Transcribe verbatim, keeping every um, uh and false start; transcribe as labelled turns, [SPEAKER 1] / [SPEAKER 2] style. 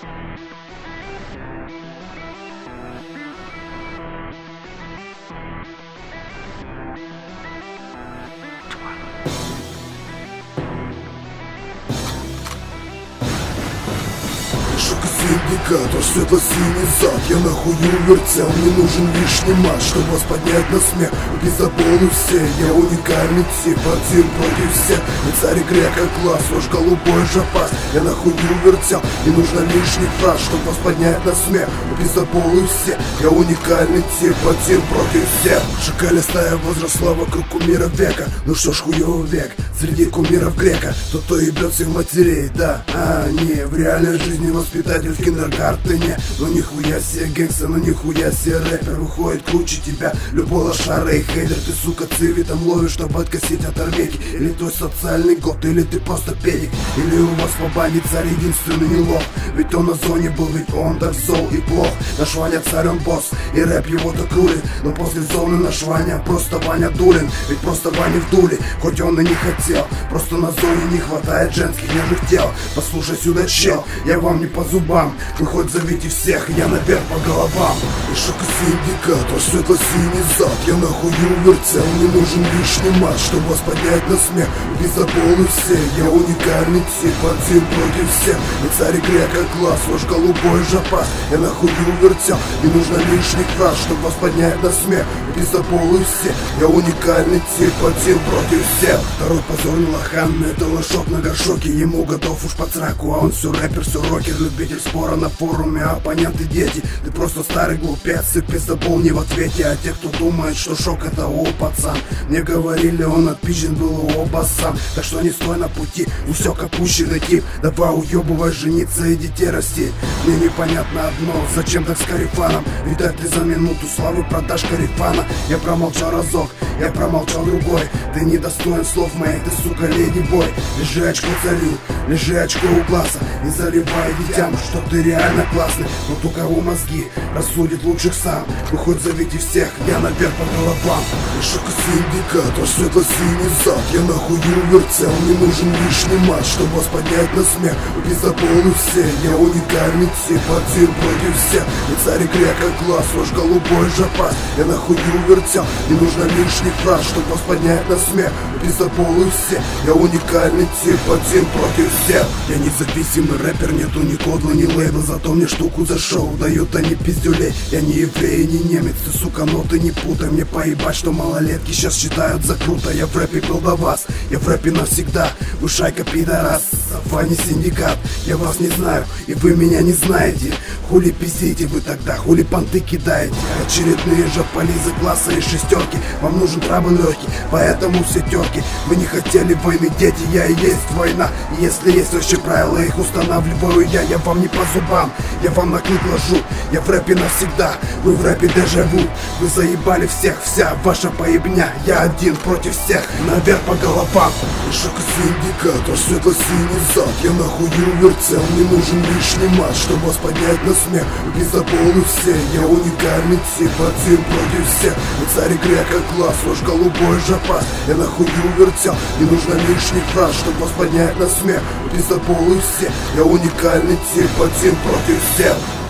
[SPEAKER 1] Индикатор, светло-синий зад. Я нахую вертел, мне нужен лишний мат, чтобы вас поднять на смех. Убить за полу все, я уникальный тип, один против всех. И царь грека класс, ваш голубой жопас. Я нахую вертел, не нужно лишних фраз, чтобы вас поднять на смех. Убить за полу все, я уникальный тип, один против всех. Шакаля стая возросла вокруг кумира века. Ну что ж, хуёвый век, среди кумиров грека. Тот, кто ебет всех матерей, да, а не в реальной жизни воспитатель в киндергартене. Ну нихуя себе гэнгста, ну нихуя себе рэпер. Выходит круче тебя любой лошара и хейдер. Ты, сука, цивитом ловишь, чтобы откосить от армейки. Или твой социальный год, или ты просто педик. Или у вас по бане царь единственный не лох. Ведь он на зоне был, ведь он так зол и плох. Наш Ваня царь, он босс, и рэп его так рулит. Но после зоны наш Ваня просто Ваня Дулин. Ведь просто Ваня в дуле, хоть он и не хотел. Просто на зоне не хватает женских нежных тел. Послушай сюда, чел, я вам не по зубам. Вы хоть зовите всех, я наверх по головам. И шокосиндикатор, светло-синий зад. Я нахую вертел, мне нужен лишний мат, чтобы вас поднять на смех. Убить за полу все, я уникальный тип, один против всех. И царь грека класс, ваш голубой жопас. Я нахую вертел, не нужно лишних фраз, чтобы вас поднять на смех. Убить за полу все, я уникальный тип, один против всех. Второй позорный лохан, это лошок на горшоке. Ему готов уж под сраку, а он все рэпер, все рокер. Любитель спора на форуме, оппоненты дети. Ты просто старый глупец и пиздобол не в ответе. А те, кто думает, что шок это о, пацан, мне говорили, он отпизжен был у оба сам. Так что не стой на пути, усек опущенный тип. Давай уебывай жениться и детей расти. Мне непонятно одно, зачем так с карифаном? Видать ты за минуту славы продашь карифана. Я промолчал разок, я промолчал другой. Ты недостоин слов моих, ты, сука, леди-бой. Лежи очко царю, лежи очко у глаза. И заливай детям, что ты реально классный. Вот у кого мозги рассудит лучших сам. Вы хоть зовите всех, я наверх по головам. И шокосиндикатор, светло-синий зад. Я нахую вертел, мне нужен лишний мат, чтобы вас поднять на смех. Убить за полу все, я уникальный тип, один против всех. И царь грека класс, ваш голубой жопас. Я нахую вертел, не нужно лишних фраз, чтобы вас поднять на смех. Убить за полу все, я уникальный тип, один против всех. Я независимый рэпер, нету ни кодла, ни лейбла. Зато мне штуку за шоу дают они пиздюлей. Я не еврей, не немец, ты, сука, но ты не путай. Мне поебать, что малолетки сейчас считают за круто. Я в рэпе был до вас, я в рэпе навсегда. Вы шайка пидорас, Ваня синдикат. Я вас не знаю, и вы меня не знаете. Хули пиздите вы тогда, хули понты кидаете? Очередные жополизы класса и шестерки. Вам нужен трабл легкий, поэтому все терки. Вы не хотели войны, дети, я и есть война. И если есть вообще правила, их устанавливаю я. Я вам не по зубам, я вам на клык ложу. Я в рэпе навсегда, вы в рэпе дежавю. Вы заебали всех, вся ваша поебня. Я один против всех, наверх по головам. И шокосиндикатор, светло-синий зад. Я нахую вертел, мне нужен лишний мат, чтобы вас поднять на смех. Убить за полу все, я уникальный тип, один против всех. И царь грека класс, ваш голубой жопас. Я нахую вертел, не нужно лишних фраз, чтобы вас поднять на смех. Убить за полу все, я уникальный тип, один против всех.